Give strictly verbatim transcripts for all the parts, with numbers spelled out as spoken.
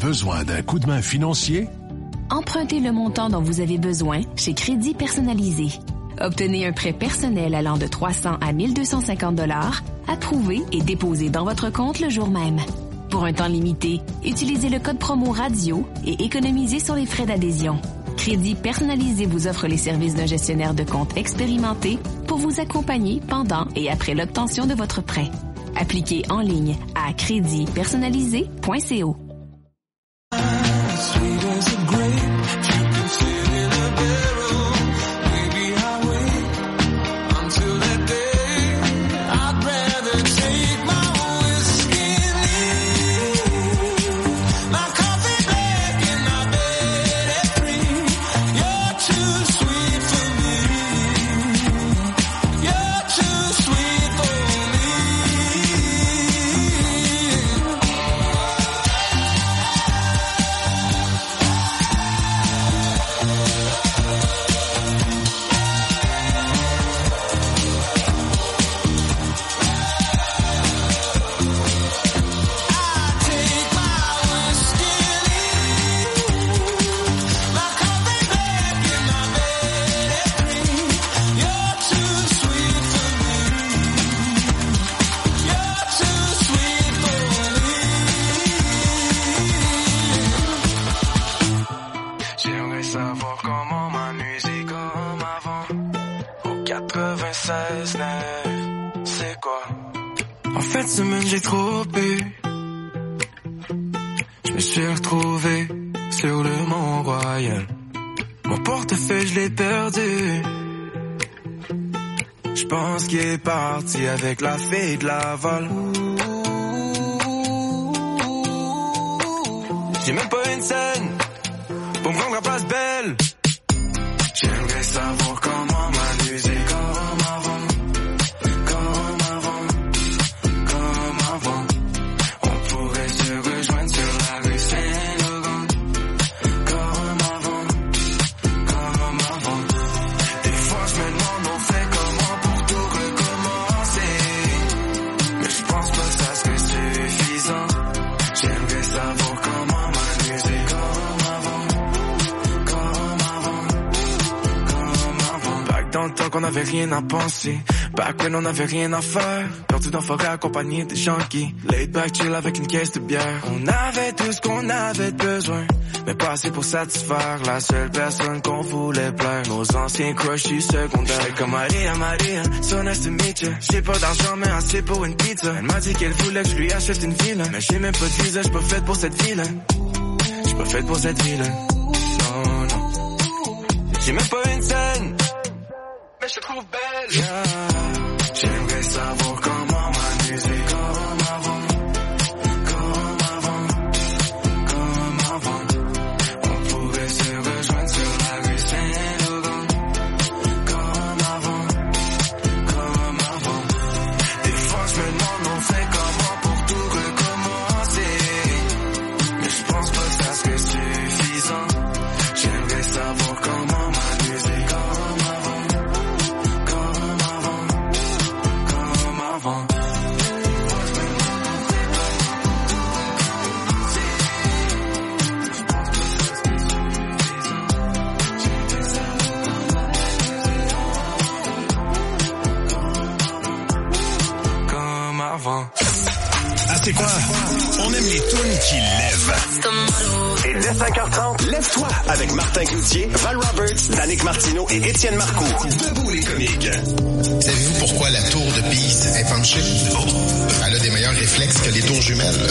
Besoin d'un coup de main financier? Empruntez le montant dont vous avez besoin chez Crédit Personnalisé. Obtenez un prêt personnel allant de trois cents à mille deux cent cinquante dollars, approuvé et déposé dans votre compte le jour même. Pour un temps limité, utilisez le code promo radio et économisez sur les frais d'adhésion. Crédit Personnalisé vous offre les services d'un gestionnaire de compte expérimenté pour vous accompagner pendant et après l'obtention de votre prêt. Appliquez en ligne à crédit personnalisé point co. J'ai trop bu. Je me suis retrouvé sur le Mont Royal. Mon portefeuille, je l'ai perdu. Je pense qu'il est parti avec la fille de Laval. J'ai même pas une scène pour me rendre à Place Belle. J'aimerais savoir comment m'amuser comme avant. Dans le temps qu'on avait rien à penser, back when on avait rien à faire, perdu dans la forêt accompagné des junkies, laid back chill avec une caisse de bière. On avait tout ce qu'on avait besoin, mais pas assez pour satisfaire la seule personne qu'on voulait plaire. Nos anciens crushs du secondaire. J'étais comme Maria, Maria, so nice to meet ya. J'ai pas d'argent mais assez pour une pizza. Elle m'a dit qu'elle voulait que je lui achète une ville, mais j'ai même pas de visa, j'suis pas faite pour cette ville. J'suis pas faite pour cette ville. Non, non. J'ai même pas une scène, mais je te trouve belle. Yeah. J'aimerais savoir comment m'amuser comme avant. Comme avant. Comme avant. On pourrait se rejoindre sur la rue Saint-Laurent. Comme avant. Comme avant. Des fois je me demande on fait comment pour tout recommencer. Mais je pense pas que ça serait suffisant. J'aimerais savoir comment m'amuser comme avant. Ah, c'est quoi? On aime les tunes qui lèvent. Et dès cinq heures trente, lève-toi avec Martin Cloutier, Val Roberts, Danick Martineau et Étienne Marcoux. Debout les comiques. Savez-vous pourquoi la tour de Pise est penchée? Elle a des meilleurs réflexes que les tours jumelles.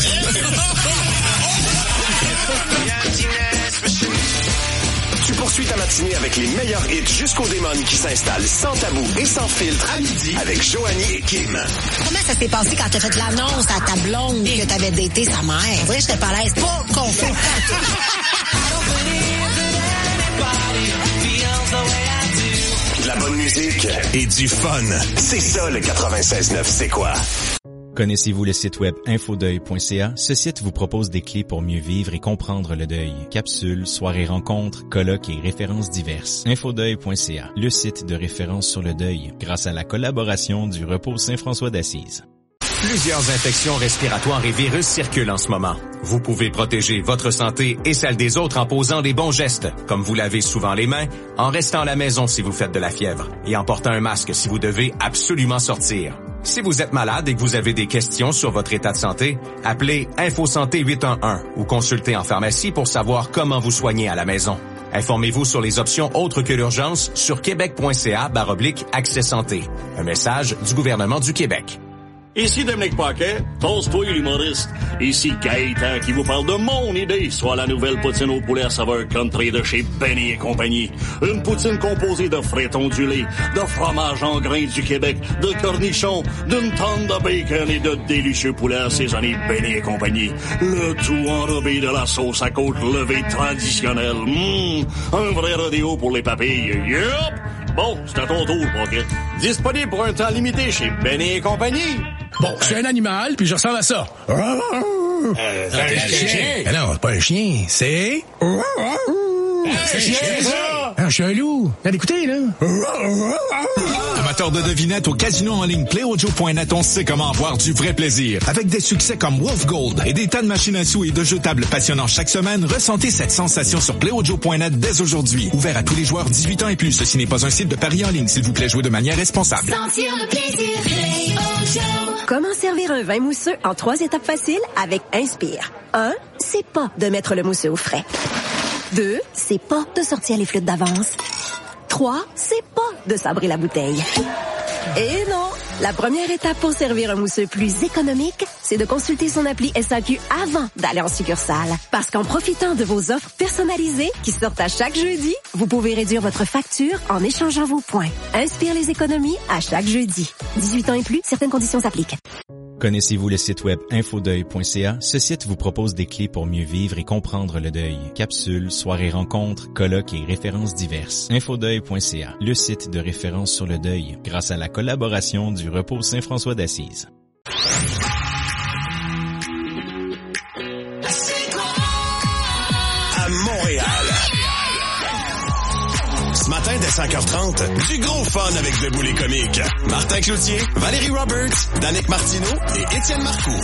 Tu poursuis ta matinée avec les meilleurs hits jusqu'au démon qui s'installe sans tabou et sans filtre à midi avec Joanie et Kim. Comment ça s'est passé quand t'as fait l'annonce à ta blonde que t'avais daté sa mère? En vrai, j'étais pas à l'aise. Pas confiant. De la bonne musique et du fun. C'est ça le quatre-vingt-seize neuf, c'est quoi? Connaissez-vous le site web infodeuil point c a? Ce site vous propose des clés pour mieux vivre et comprendre le deuil. Capsules, soirées rencontres, colloques et références diverses. infodeuil point c a, le site de référence sur le deuil, grâce à la collaboration du Repos Saint-François d'Assise. Plusieurs infections respiratoires et virus circulent en ce moment. Vous pouvez protéger votre santé et celle des autres en posant les bons gestes, comme vous lavez souvent les mains, en restant à la maison si vous faites de la fièvre et en portant un masque si vous devez absolument sortir. Si vous êtes malade et que vous avez des questions sur votre état de santé, appelez InfoSanté huit un un ou consultez en pharmacie pour savoir comment vous soigner à la maison. Informez-vous sur les options autres que l'urgence sur québec.ca barre oblique accès santé. Un message du gouvernement du Québec. Ici Dominique Paquet, toast-toi l'humoriste. Ici Gaëtan qui vous parle de mon idée, soit la nouvelle poutine au poulet à saveur country de chez Benny et compagnie. Une poutine composée de frais ondulés, de fromage en grains du Québec, de cornichons, d'une tonne de bacon et de délicieux poulets assaisonnés Benny et compagnie. Le tout enrobé de la sauce à côte levée traditionnelle. Mmh, un vrai rodéo pour les papilles. Yup! Bon, c'est à ton tour, Paquet. Disponible pour un temps limité chez Benny et compagnie. Bon, je suis un animal, puis je ressemble à ça. Euh, c'est un chien. Ah non, c'est pas un chien, c'est... C'est un chien, ça! Ah, je suis un loup. Regarde, écoutez, là. Amateur de devinettes au casino en ligne play audio point net, on sait comment avoir du vrai plaisir. Avec des succès comme Wolf Gold et des tas de machines à sous et de jeux tables passionnants chaque semaine, ressentez cette sensation sur play audio point net dès aujourd'hui. Ouvert à tous les joueurs dix-huit ans et plus. Ceci n'est pas un site de paris en ligne. S'il vous plaît, jouez de manière responsable. Sentir le plaisir, Play Audio. Comment servir un vin mousseux en trois étapes faciles avec Inspire. Un, c'est pas de mettre le mousseux au frais. Deux, c'est pas de sortir les flûtes d'avance. Trois, c'est pas de sabrer la bouteille. Et non, la première étape pour servir un mousseux plus économique, c'est de consulter son appli S A Q avant d'aller en succursale. Parce qu'en profitant de vos offres personnalisées qui sortent à chaque jeudi, vous pouvez réduire votre facture en échangeant vos points. Inspire les économies à chaque jeudi. dix-huit ans et plus, certaines conditions s'appliquent. Connaissez-vous le site web infodeuil point c a? Ce site vous propose des clés pour mieux vivre et comprendre le deuil. Capsules, soirées rencontres, colloques et références diverses. infodeuil point c a, le site de référence sur le deuil, grâce à la collaboration du Repos Saint-François d'Assise. À Montréal. Ce matin, dès cinq heures trente, du gros fun avec Debout les comiques. Martin Cloutier, Valérie Roberts, Danick Martineau et Étienne Marcoux.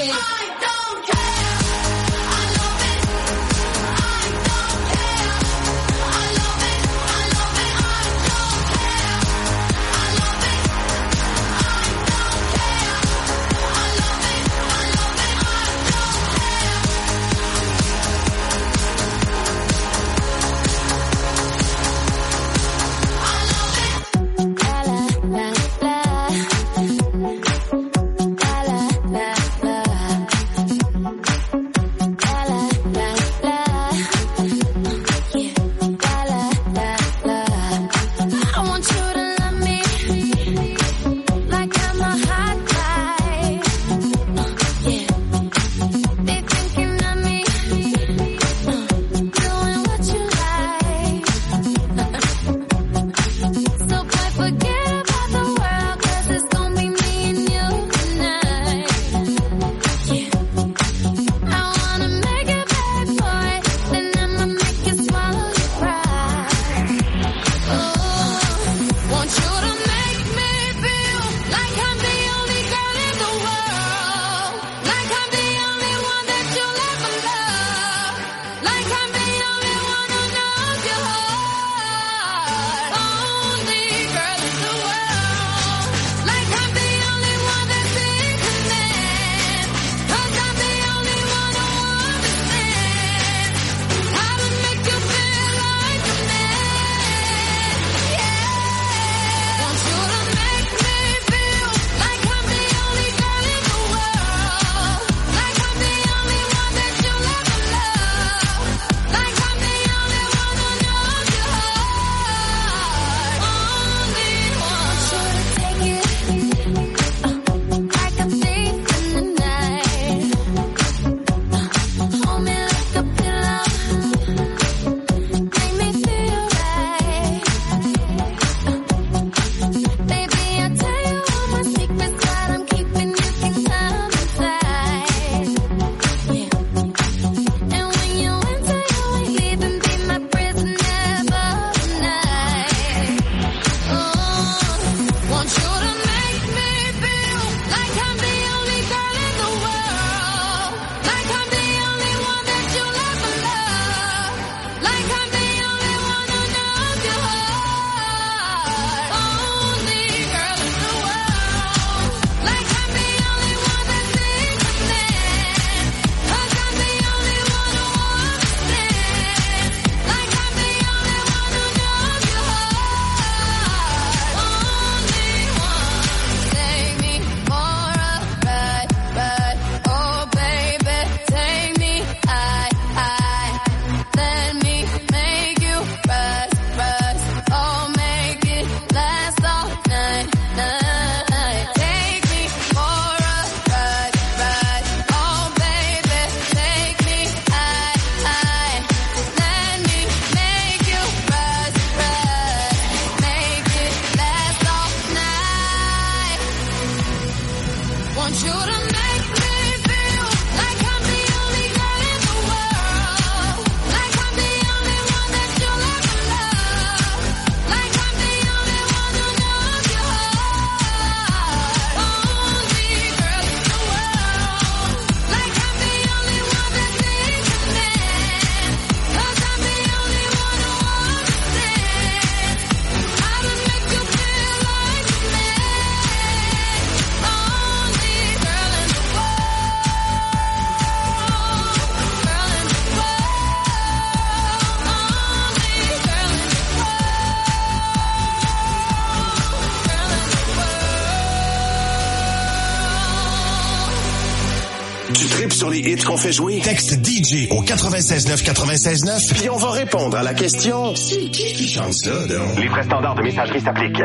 Tu tripes sur les hits qu'on fait jouer? Texte D J au quatre-vingt-seize neuf quatre-vingt-seize neuf. Puis on va répondre à la question. C'est qui qui chante ça, donc? Les frais standards de messagerie s'appliquent.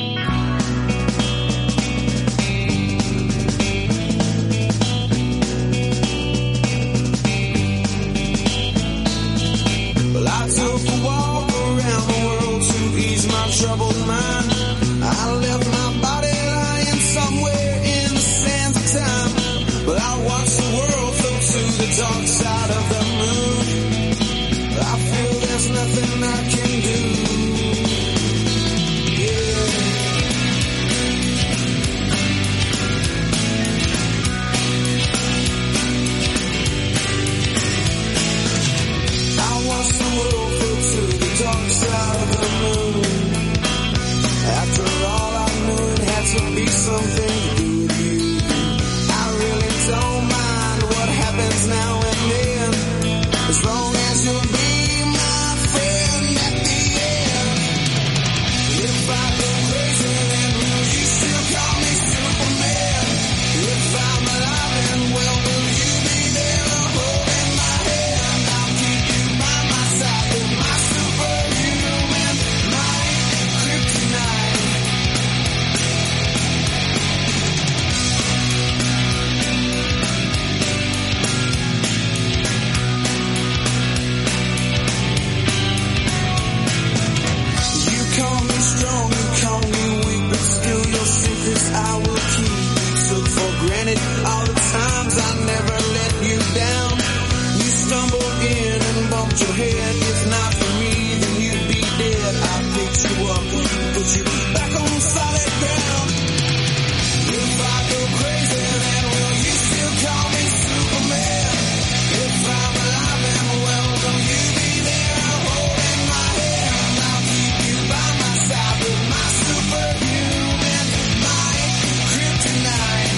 Well, I took a walk around the world to ease my troubled mind. I left my body lying somewhere in the sands of time. But I watched the world float to the dark side of the moon. I feel there's nothing I can do. Yeah. times I never let you down. You stumbled in and bumped your head. If not for me, then you'd be dead. I picked you up and put you back on solid ground. If I go crazy, then will you still call me Superman? If I'm alive and well, will you be there holding my hand? I'll keep you by my side with my superhuman mind, kryptonite.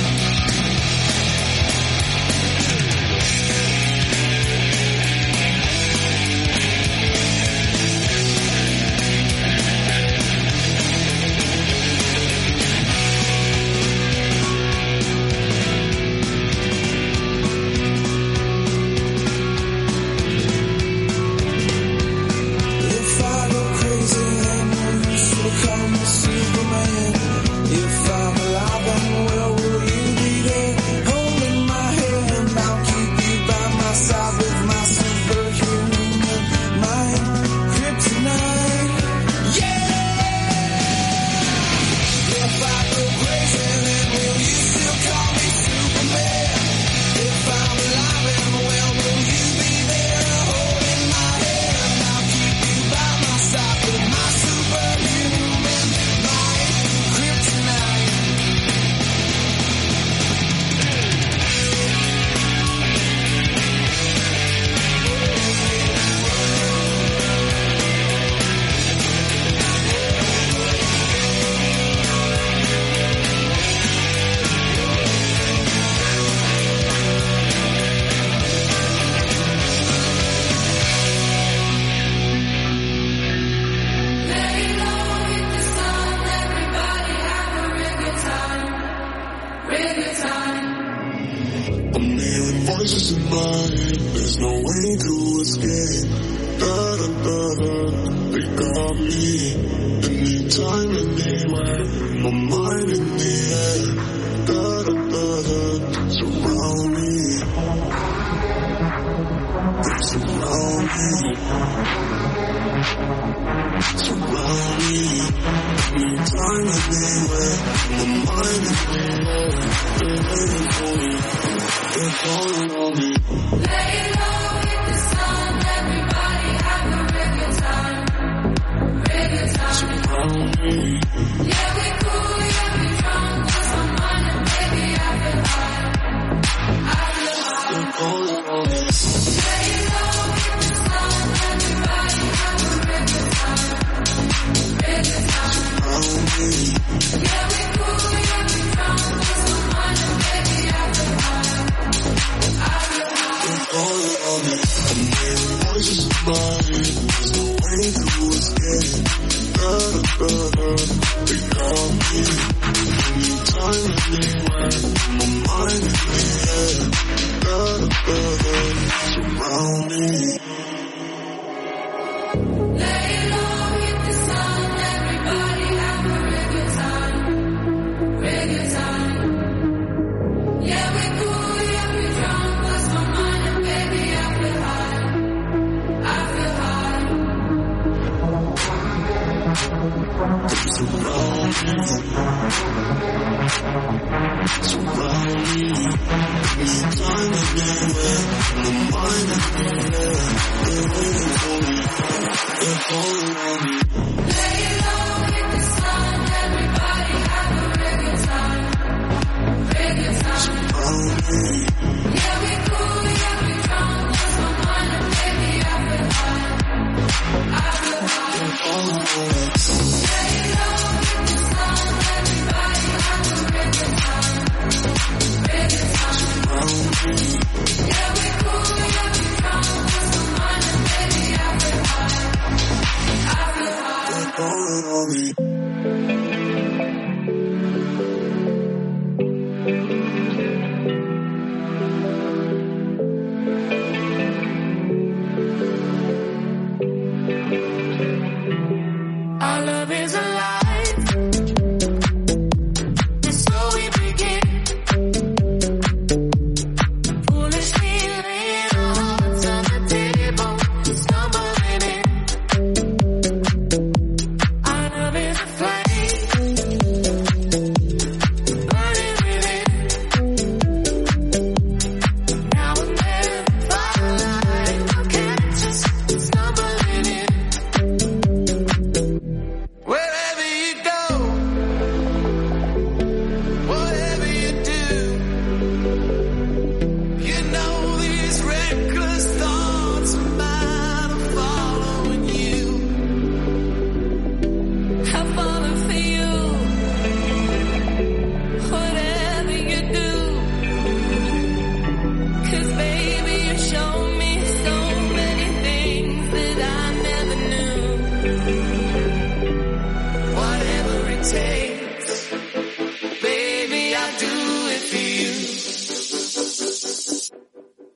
I feel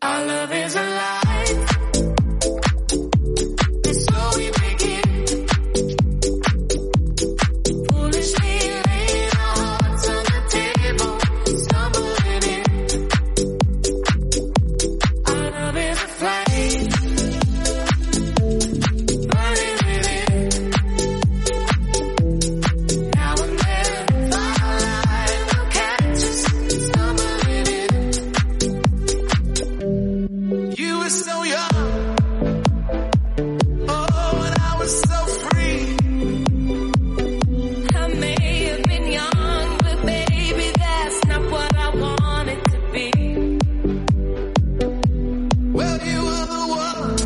Our love is alive. And so we begin. Foolishly laying our hearts on the table, stumbling in. Our love is a flame, burning within. Now and then, firelight will catch us stumbling in. You were so young, oh, and I was so free. I may have been young, but baby, that's not what I wanted to be. Well, you were the one.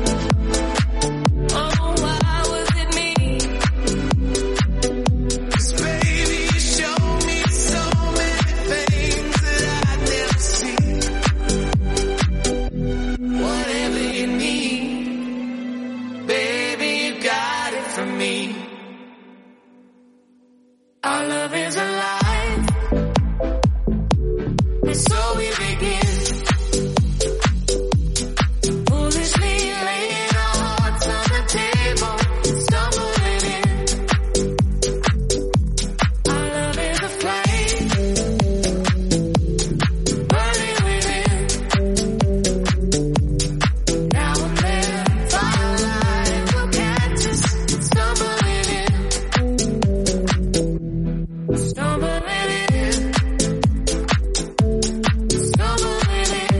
Oh, why was it me? 'Cause baby, you showed me so many things that I'd never seen. Whatever you need, baby, you got it from me. Our love is alive, and so we begin. Foolishly laying our hearts on the table, stumbling in. Our love is a flame, burning within. Now and then, firelight will catch us stumbling in. Stumbling in. Stumbling in.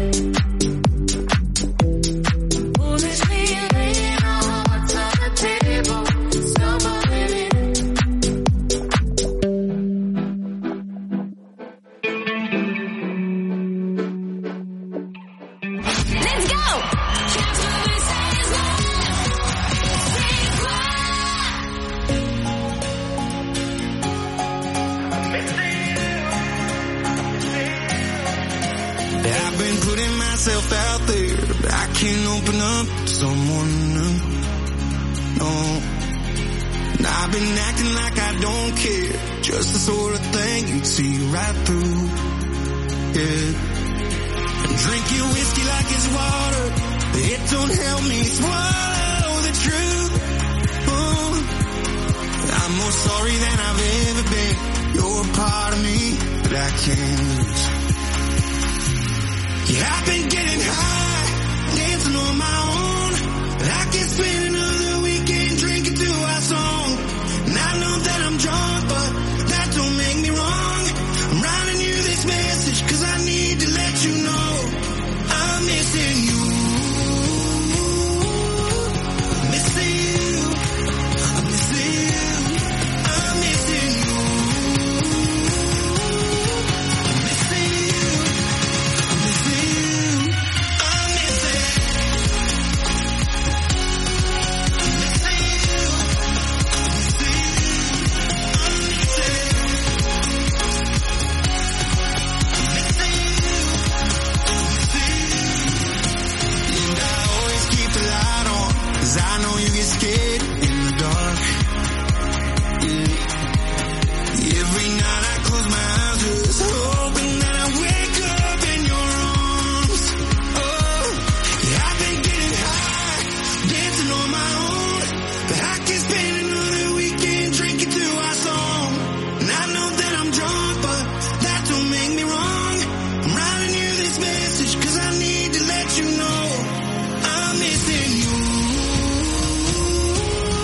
Foolishly laying our hearts on the table, stumbling in. Let's go! I've been putting myself out there, but I can't open up to someone new. No, and I've been acting like I don't care, just the sort of thing you'd see right through. Yeah, and drink your whiskey like it's water, but it don't help me swallow the truth. Oh, I'm more sorry than I've ever been. You're a part of me that I can't lose. Yeah, I've been getting high, dancing on my own, but I can spend another weekend drinking to our song. And I know that I'm drunk, but that don't make me wrong. I'm writing you this message, cause I need to let you know I'm missing you. I'm missing you. I'm missing you. I'm missing you. I'm missing you. I'm missing you. I'm missing. I'm missing you. I'm missing you. And I always keep the light on, cause I know you get scared in the dark. Yeah. Every night I close my eyes, just hoping that I wake up in your arms. Oh, yeah, I've been getting high, dancing on my own, but I can spend another weekend drinking to our song. And I know that I'm drunk, but that don't make me wrong. I'm writing you this message, cause I need to let you know I'm missing you.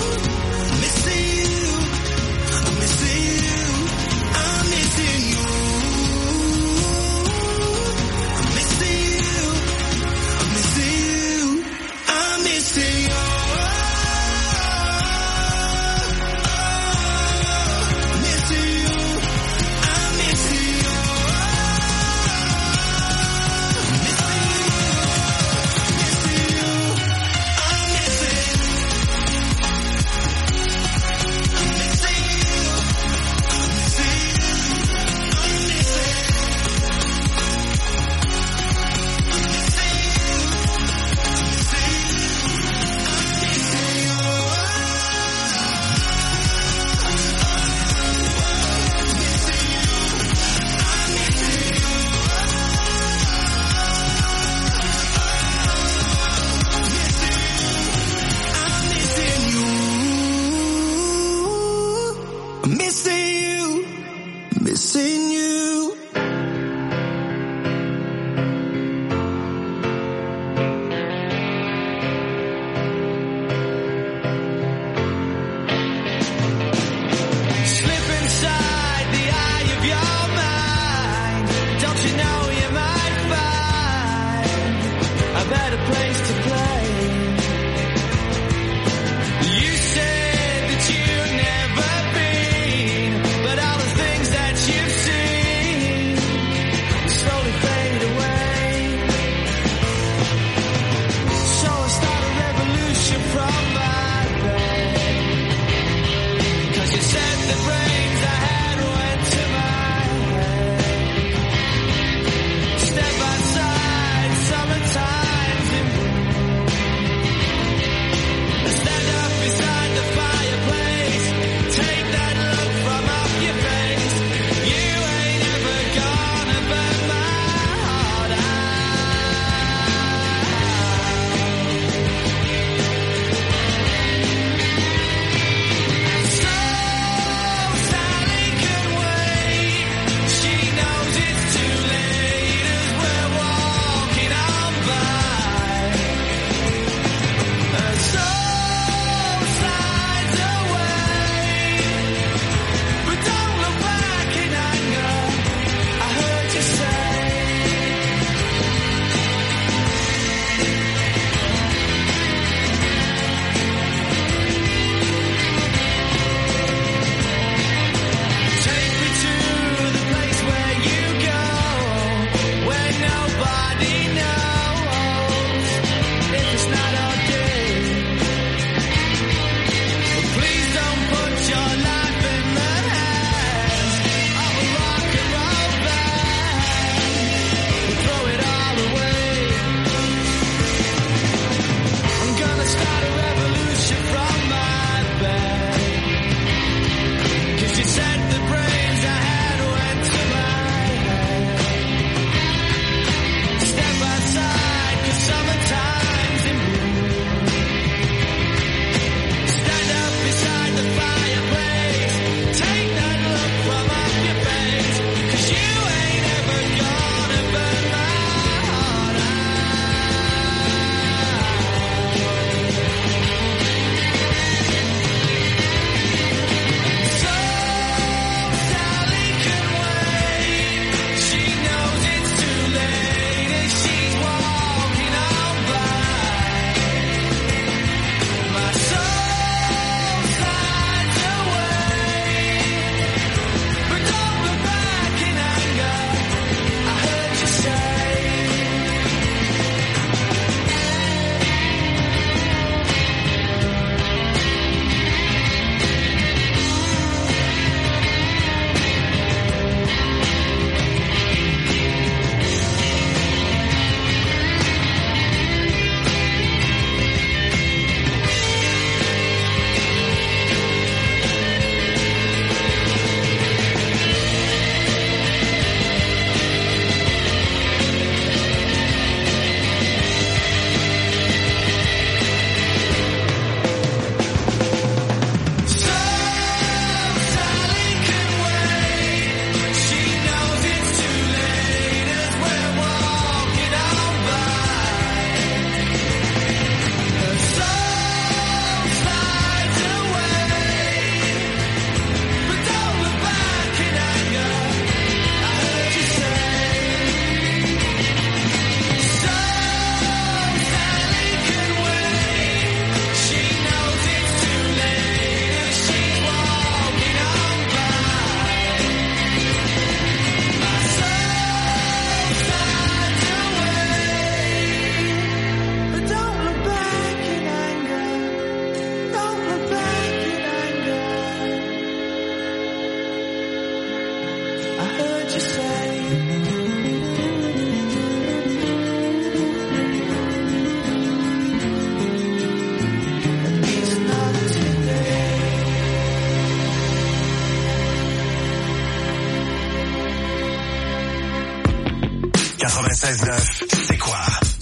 quatre-vingt-seize neuf, c'est quoi?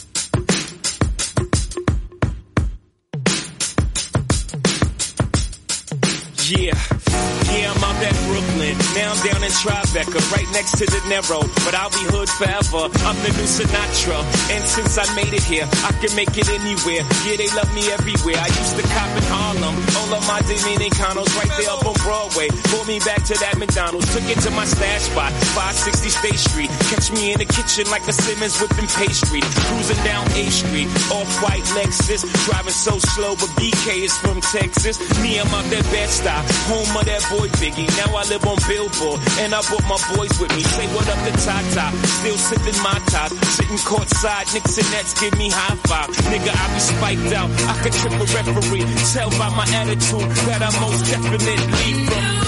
Yeah, yeah, I'm out at Brooklyn. Now I'm down in Tribeca, right next to De Niro. But I'll be hood forever. I'm the new Sinatra. And since I made it here, I can make it anywhere. Yeah, they love me everywhere. I used to cop in Harlem. All of my Dominicanos right there up on Broadway. Pulled me back to that McDonald's. Took it to my stash spot, five sixty State Street. Catch me in the kitchen like a Simmons whipping pastry. Cruising down A Street, off-white Lexus. Driving so slow, but B K is from Texas. Me, I'm out that Bed-Stuy. Home of that boy Biggie. Now I live on Billboard, and I brought my boys with me. Say what up to Tata, still sipping my top. Sitting courtside, Knicks and Nets give me high five. Nigga, I be spiked out, I could trip a referee. Tell by my attitude that I most definitely from.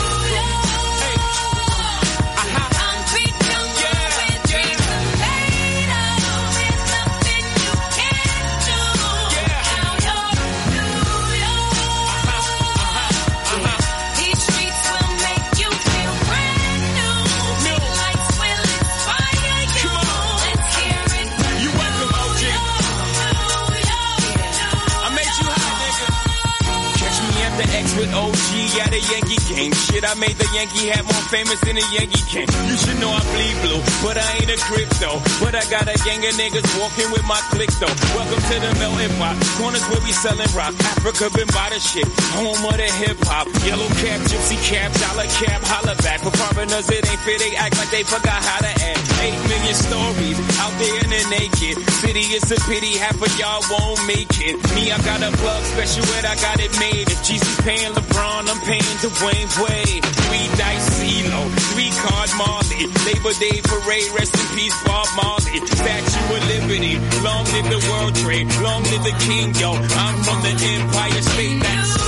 With O G at a Yankee game. Shit, I made the Yankee hat more famous than a Yankee can. You should know I bleed blue, but I ain't a crypto. But I got a gang of niggas walking with my click though. Welcome to the melting pot. Corners where we selling rock. Africa been by the shit. Home of the hip hop. Yellow cap, gypsy cap, dollar cap, holla back. For foreigners it ain't fair, they act like they forgot how to act. Eight million stories out there in the naked city. It's a pity half of y'all won't make it. Me, I got a plug special and I got it made. If G C paying LeBron, I'm paying Dwayne Wade. Three dice CeeLo, three card Marley. Labor Day parade, rest in peace Bob Marley. Statue of Liberty, long live the World Trade, long live the King, yo. I'm from the Empire State. That's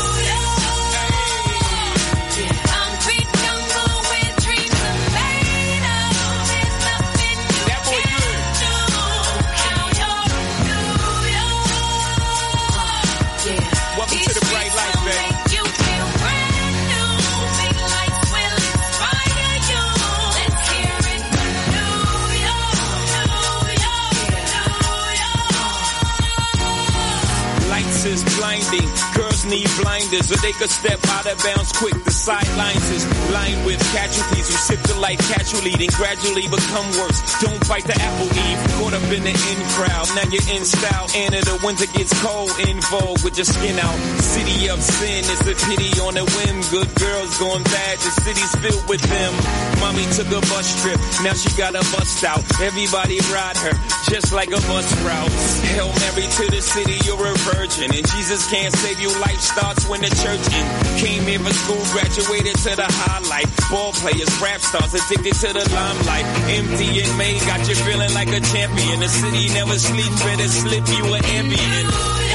is blinding. Girls need blinders so they could step out of bounds quick. The sidelines is lined with casualties who sip the life casually then gradually become worse. Don't bite the apple eve. Caught up in the in crowd. Now you're in style. And the winter gets cold in vogue with your skin out. City of sin is a pity on a whim. Good girls going bad. The city's filled with them. Mommy took a bus trip. Now she got a bust out. Everybody ride her just like a bus route. Hail Mary to the city. You're a virgin. And Jesus can't save you. Life starts when the church in. Came here for school, graduated to the highlight. Ball players, rap stars, addicted to the limelight. Empty and May got you feeling like a champion. The city never sleeps, better slip you an ambient.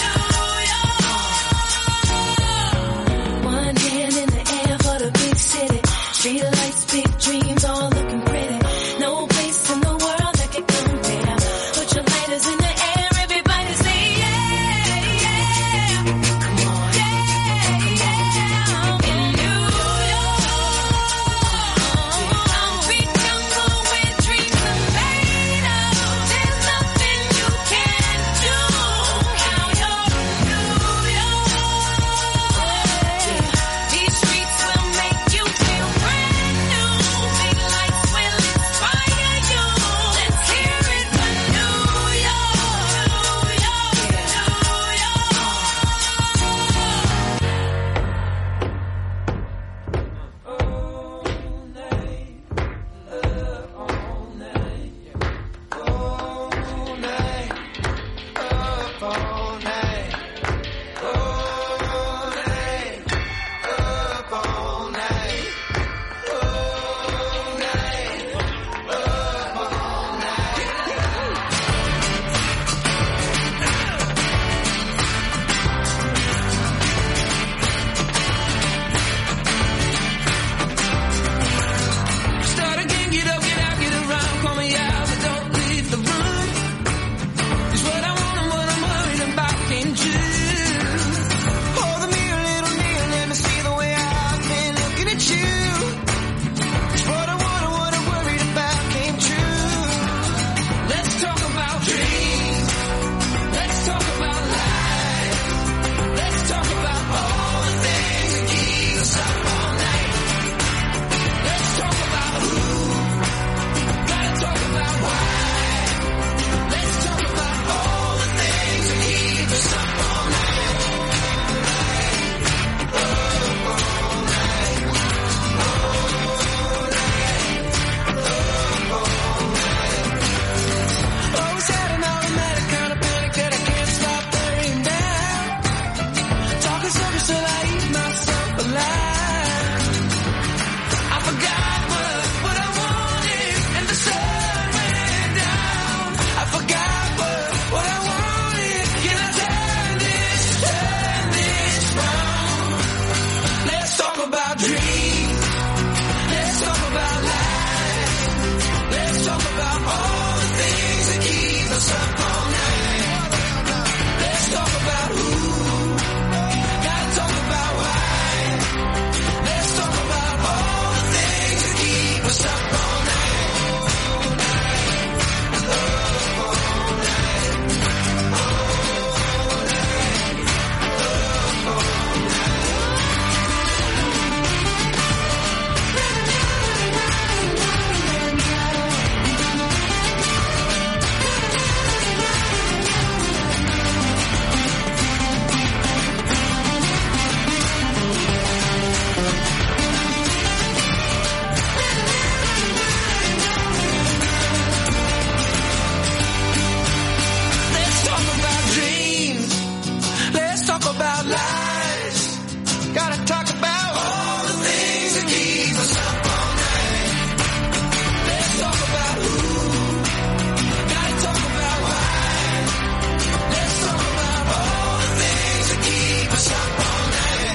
One hand in the air for the big city. talk about all the things that keep us up all night. Let's talk about who. Gotta talk about why. Let's talk about all the things that keep us up all night.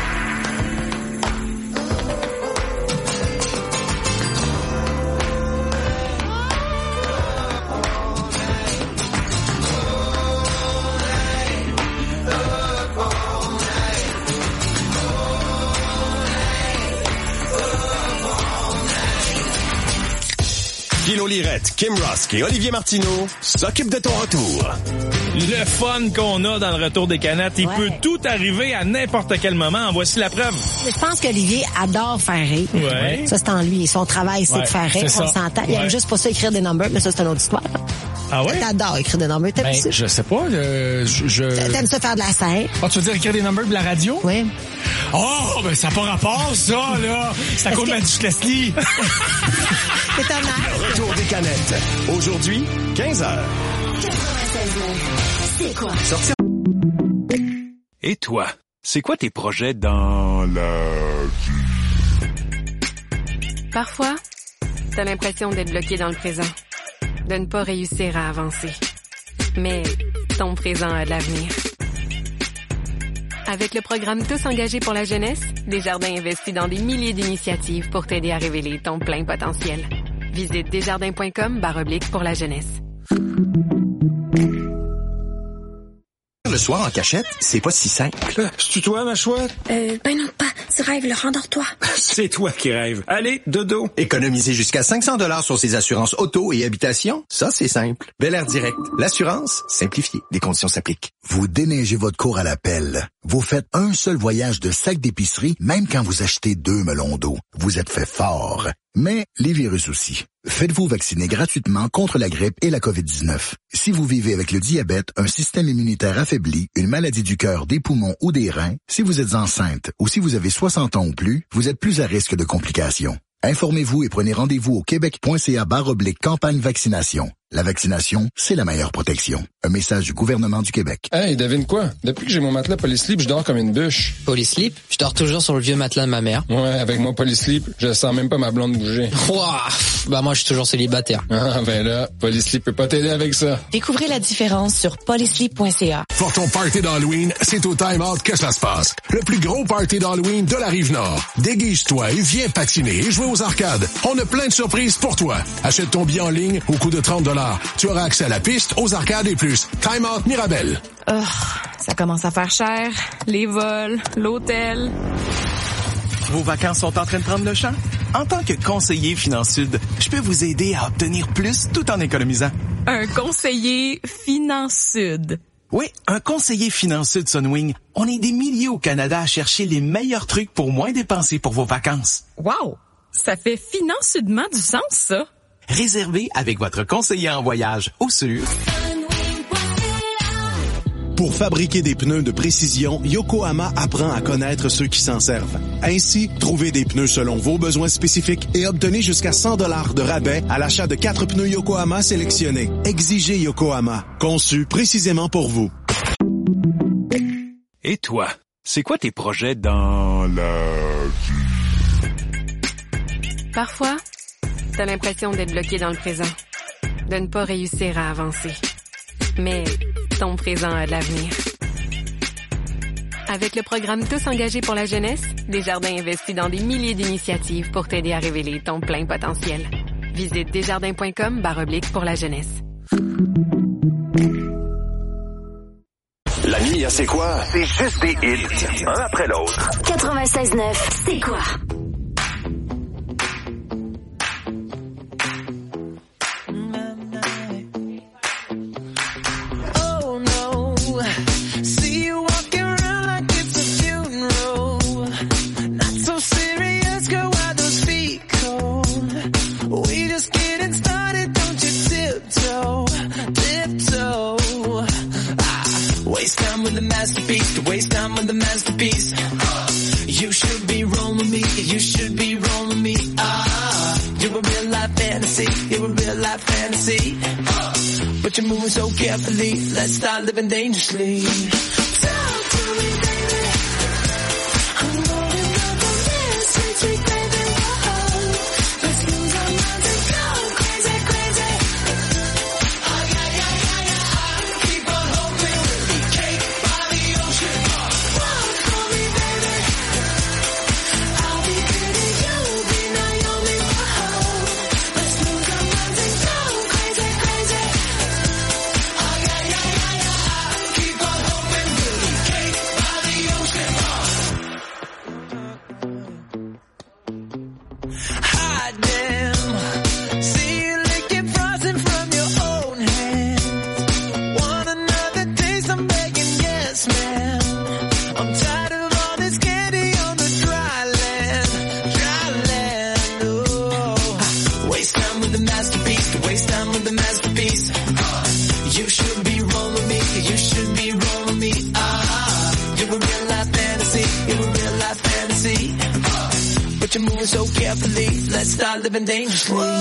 Guillaume Lirette, Kim Rusk et Olivier Martineau s'occupent de ton retour. Le fun qu'on a dans le retour des canettes, il ouais. peut tout arriver à n'importe quel moment. En voici la preuve. Je pense qu'Olivier adore faire rire. Ouais. Ça, c'est en lui. Son travail, c'est ouais, de faire rire. On s'entend. Il ouais. aime juste pas ça écrire des numbers, mais ça, c'est une autre histoire. Ah ouais? T'adores écrire des numbers. T'aimes ben, ça? Je sais pas. Euh, je, je... T'aimes ça faire de la scène? Ah, tu veux dire écrire des numbers de la radio? Oui. Oh, ben ça n'a pas rapport, ça, là. C'est à cause de ma dyslexie. C'est un Le retour des canettes. Aujourd'hui, quinze heures. C'est quoi? Sortir. Et toi, c'est quoi tes projets dans la vie? Parfois, t'as l'impression d'être bloqué dans le présent, de ne pas réussir à avancer. Mais ton présent a de l'avenir. Avec le programme Tous engagés pour la jeunesse, Desjardins investit dans des milliers d'initiatives pour t'aider à révéler ton plein potentiel. Visite desjardins.com barre oblique pour la jeunesse. Le soir en cachette, c'est pas si simple. Euh, C'est-tu toi, ma chouette? Euh, ben non, pas. Tu rêves, le rendors-toi. C'est toi qui rêves. Allez, dodo. Économiser jusqu'à cinq cents dollars sur ses assurances auto et habitation, ça, c'est simple. Bel Air Direct. L'assurance, simplifiée. Des conditions s'appliquent. Vous déneigez votre cour à la pelle. Vous faites un seul voyage de sac d'épicerie, même quand vous achetez deux melons d'eau. Vous êtes fait fort. Mais les virus aussi. Faites-vous vacciner gratuitement contre la grippe et la covid dix-neuf. Si vous vivez avec le diabète, un système immunitaire affaibli, une maladie du cœur, des poumons ou des reins, si vous êtes enceinte ou si vous avez soixante ans ou plus, vous êtes plus à risque de complications. Informez-vous et prenez rendez-vous au québec.ca barre oblique campagne vaccination. La vaccination, c'est la meilleure protection. Un message du gouvernement du Québec. Hey, devine quoi? Depuis que j'ai mon matelas Polysleep, je dors comme une bûche. Polysleep? Je dors toujours sur le vieux matelas de ma mère. Ouais, avec mon Polysleep, je sens même pas ma blonde bouger. Ouah! Bah moi, je suis toujours célibataire. Ah, ben là, Polysleep peut pas t'aider avec ça. Découvrez la différence sur polysleep point c a. Pour ton party d'Halloween, c'est au Time Out que ça se passe. Le plus gros party d'Halloween de la Rive-Nord. Déguise-toi et viens patiner et jouer aux arcades. On a plein de surprises pour toi. Achète ton billet en ligne au coût de trente dollars. Tu auras accès à la piste, aux arcades et plus. Time Out Mirabel. Oh, ça commence à faire cher. Les vols, l'hôtel. Vos vacances sont en train de prendre le champ? En tant que conseiller Finansud, je peux vous aider à obtenir plus tout en économisant. Un conseiller Finansud. Oui, un conseiller Finansud Sunwing. On est des milliers au Canada à chercher les meilleurs trucs pour moins dépenser pour vos vacances. Wow! Ça fait financièrement du sens, ça. Réservez avec votre conseiller en voyage au sur. Pour fabriquer des pneus de précision, Yokohama apprend à connaître ceux qui s'en servent. Ainsi, trouvez des pneus selon vos besoins spécifiques et obtenez jusqu'à cent dollars de rabais à l'achat de quatre pneus Yokohama sélectionnés. Exigez Yokohama, conçu précisément pour vous. Et toi, c'est quoi tes projets dans la vie? Parfois, t'as l'impression d'être bloqué dans le présent, de ne pas réussir à avancer. Mais ton présent a de l'avenir. Avec le programme Tous engagés pour la jeunesse, Desjardins investit dans des milliers d'initiatives pour t'aider à révéler ton plein potentiel. Visite desjardins.com barre oblique pour la jeunesse. La nuit, c'est quoi? C'est juste des hits, un après l'autre. quatre-vingt-seize neuf, c'est quoi? Masterpiece, to waste time with the masterpiece. Uh, you should be rolling me, you should be rolling me. Ah, uh, you're a real life fantasy, you're a real life fantasy. Uh, but you're moving so carefully, let's start living dangerously. Talk to me, baby. I'm but you're moving so carefully. Let's start living dangerously. Whoa.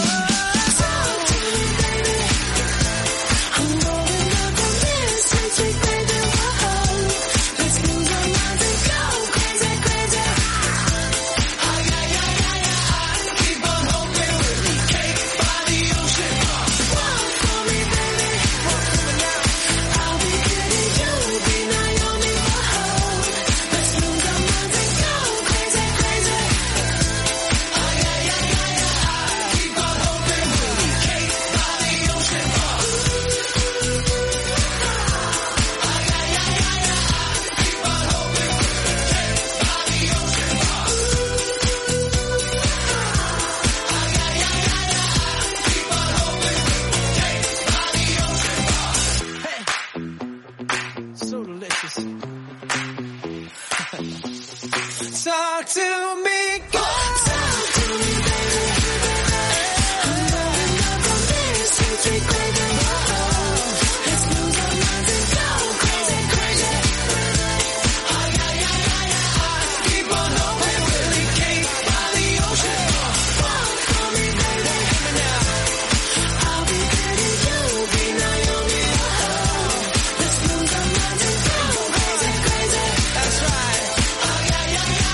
Talk to me, God. Talk to me, baby. I'm rolling up on this sweet, sweet baby. Whoa. Let's lose our minds and go crazy, crazy. Oh, yeah, yeah, yeah, yeah. Keep on hoping we'll be cake by the ocean. Walk for me, baby. I'll be Betty, you'll be Naomi. Oh, let's lose our minds and go crazy, crazy. That's right. Oh, yeah, yeah, yeah.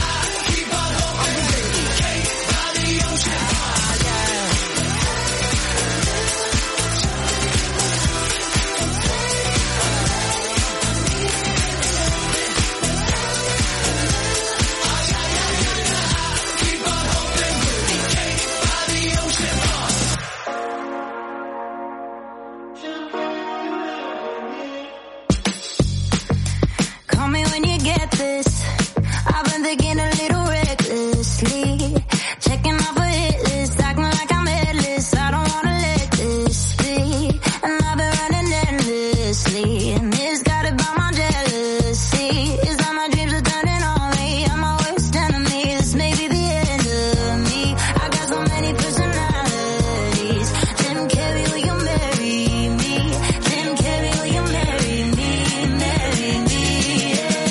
Call me when you get this. I've been thinking a little recklessly. Checking off a hit list, acting like I'm headless. I don't wanna let this be. And I've been running endlessly. And it's got it by my jealousy. It's like my dreams are turning on me. I'm my worst enemy. This may be the end of me. I got so many personalities. Jim Carrey, will you marry me? Jim Carrey, will you marry me? Marry me, yeah.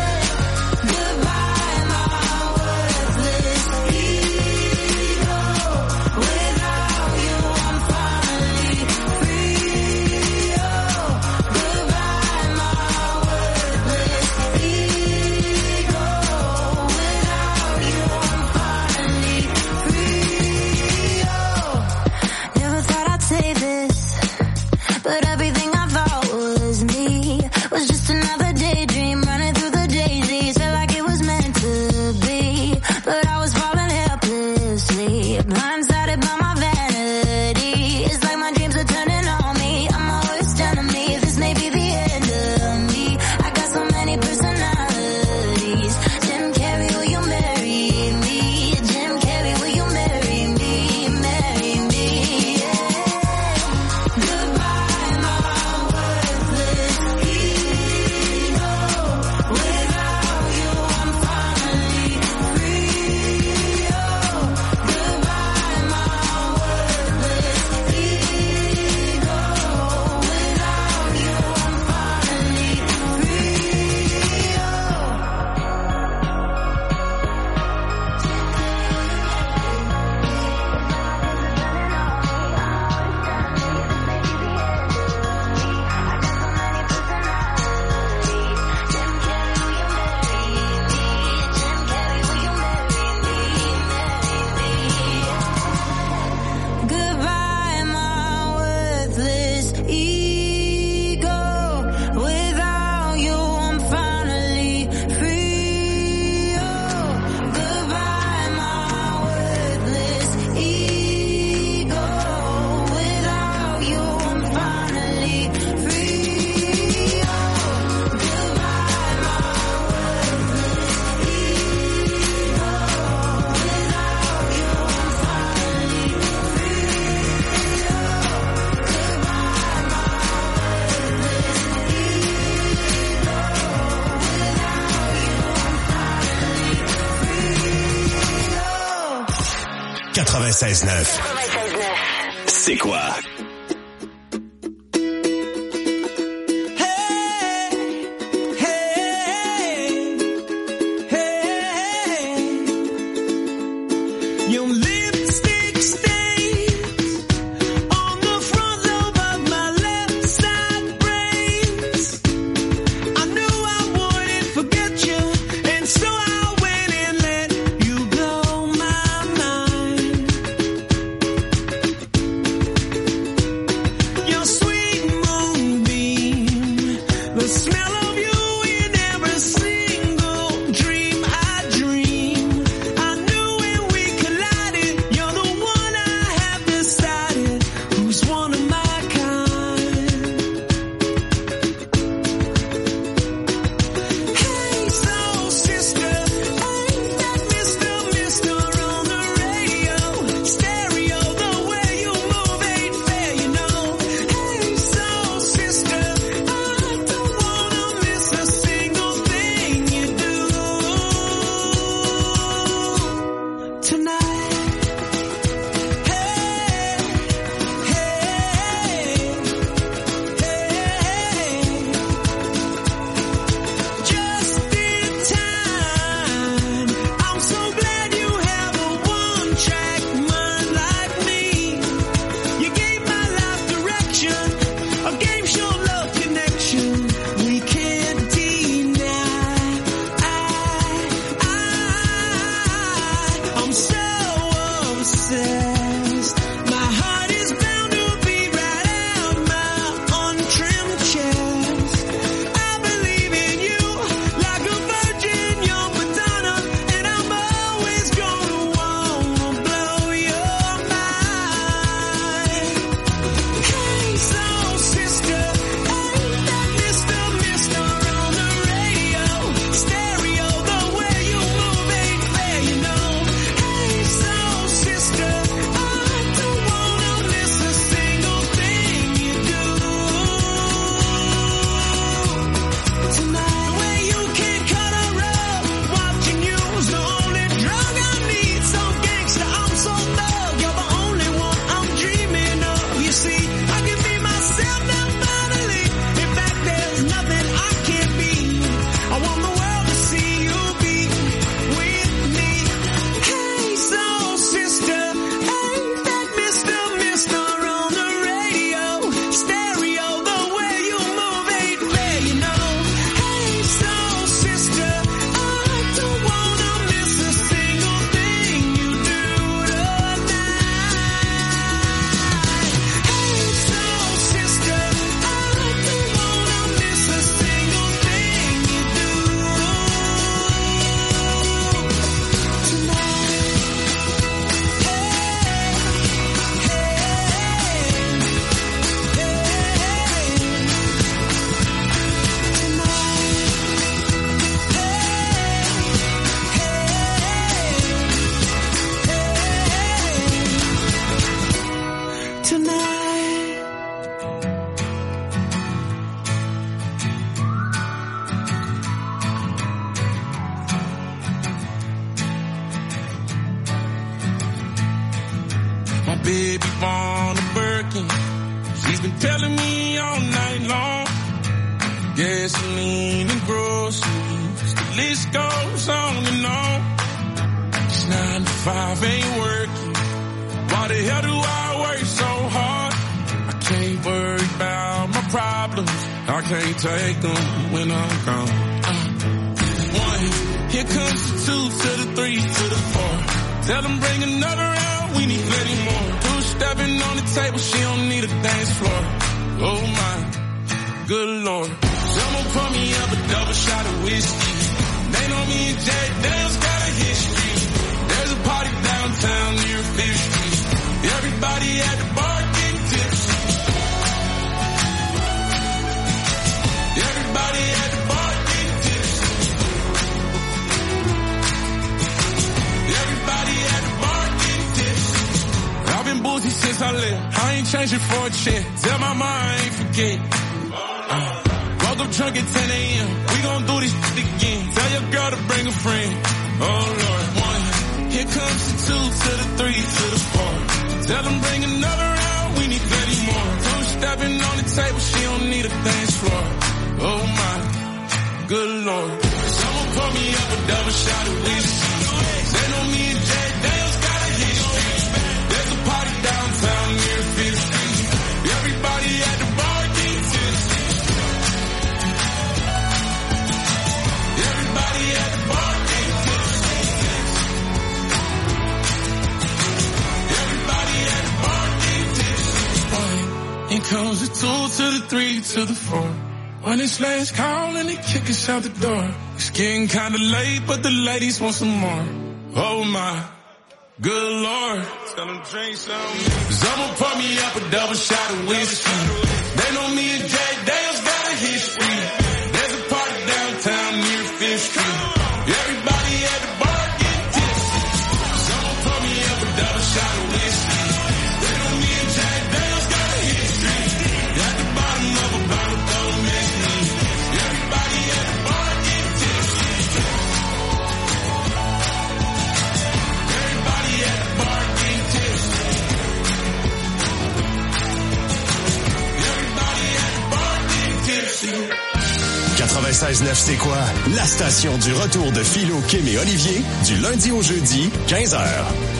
Goodbye, my worthless ego. Without you, I'm finally free. Oh, goodbye, my worthless ego. Without you, I'm finally free. Oh, never thought I'd say this, but everything I thought was me was just another daydream running through the daisies. Felt like it was meant to be, but I was falling helplessly, blindsided by my vanity. It's like my dreams are turning on me. I'm my worst enemy. This may be the end of me. I got so many personalities. Jim Carrey, will you marry me? Jim Carrey, will you marry me? Marry me, yeah. Goodbye, my worthless ego. Without you, I'm finally free. Oh, goodbye, my worthless ego. Without you, I'm finally free. Goodbye, my worthless ego. Without you, I'm finally free. Oh, goodbye, my worthless ego. Without you, I'm finally free. Oh, goodbye, my worthless ego. Without you, I'm finally quatre-vingt-seize neuf. C'est quoi? Hey, hey, hey. Your lipstick stains on the front lobe of my left side brains. I knew I wouldn't forget you, and so I went and let you blow my mind. Your sweet moonbeam, the smell of you in every single dream I dream. I knew when we collided, you're the one I have decided who's one of my kind. Hey, soul sister, ain't that Mister Mister on the radio? Stereo, the way you move ain't fair, you know. Hey, soul sister, I don't wanna miss a single thing you do tonight. Hey, hey, hey, just in time. I'm so glad you have a one-track mind like me. You gave my life direction, a game show love connection we can't deny. I, I, I'm so obsessed. My heart is bound to beat right out my untrimmed chest. I believe in you like a virgin, young Madonna, and I'm always gonna wanna blow your mind. Hey, soul sister, ain't that Mister Mister on the radio? Stereo, the way you move ain't fair, you know. Hey, soul sister, I don't wanna miss a single thing you do tonight. The way you can cut a rug, watching you's the only drug I need. So gangsta, I'm so thug, you're the only one I'm dreaming of. You see, I can be myself now finally. In fact, there's nothing I can't be. I want the world to see you be with me. Hey, soul sister, ain't that Mister Mister on the radio? Stereo, the way you move ain't fair, you know. Hey, soul sister, I don't wanna miss a single thing you do tonight. Hey, soul sister, I don't wanna miss a single thing you do tonight. Tonight. My baby born a Birkin. She's been telling me all night long. Gasoline and groceries. The list goes on and on. It's nine to five ain't working. Why the hell do I work so hard? I can't worry about my problems. I can't take them when I'm gone. Uh, one, here comes the two to the three to the four. Tell them bring another round, we need plenty more. Two stepping on the table, she don't need a dance floor. Oh my, good lord. Someone pour me up a double shot of whiskey. They know me and Jack Daniels got a history. There's a party downtown near Fifth Street. Everybody at the bar getting tipsy. Everybody at the bar getting tipsy. Everybody at the bar getting tipsy. I've been boozy since I left. I ain't changing for a check. Tell my mom I ain't forget. Uh, woke up drunk at ten a.m. We gon' do this shit again. Tell your girl to bring a friend. Oh Lord, one. Here comes the two to the three to the four. Tell them bring another round, we need plenty more. Two stepping on the table, she don't need a dance floor. Oh my, good lord. Someone pour me up a double shot of whiskey. They know me and Jack Daniels got a hit. comes the two to the three to the four. When it's last call and they kick us out the door. It's getting kinda late, but the ladies want some more. Oh my, good Lord. Tell them drink some. Cause I'ma pour me up a double shot of whiskey. They know me and Jack Dale's got a history. There's a party downtown near Fifth Street. Everybody at the bar get tipsy. Cause I'ma pour me up a double shot of whiskey. They know me and Jack Dale's got a history. At the bottom of a bottle, don't miss me. Everybody at the bar get tipsy. Everybody at the bar get tipsy. Everybody at the bar get tipsy. quatre-vingt-seize neuf, c'est quoi? La station du retour de Philo, Kim et Olivier, du lundi au jeudi, quinze heures.